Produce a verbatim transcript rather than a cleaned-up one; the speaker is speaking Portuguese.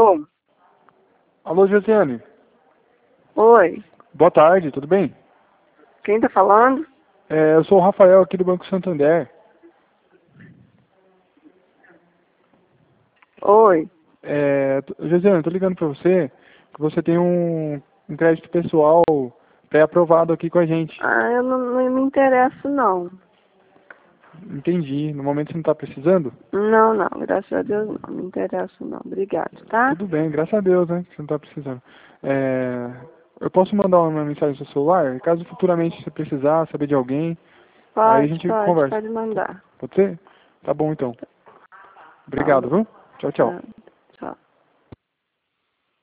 Bom, Alô, Josiane. oi. Boa tarde, tudo bem? Quem tá falando? É, eu sou o Rafael aqui do Banco Santander. Oi. É, t- Josiane, eu tô ligando pra você que você tem um, um crédito pessoal pré-aprovado aqui com a gente. Ah, eu não, não me interesso, não. Entendi. No momento você não tá precisando? Não, não. Graças a Deus, não. Me interesso, não. Obrigado, tá? Tudo bem, graças a Deus, né? Que você não tá precisando. É, eu posso mandar uma mensagem no seu celular? Caso futuramente você precisar, saber de alguém, aí a Pode, gente pode, conversa. pode mandar. Pode ser? Tá bom então. Obrigado, Falou. viu? Tchau, tchau. Tá.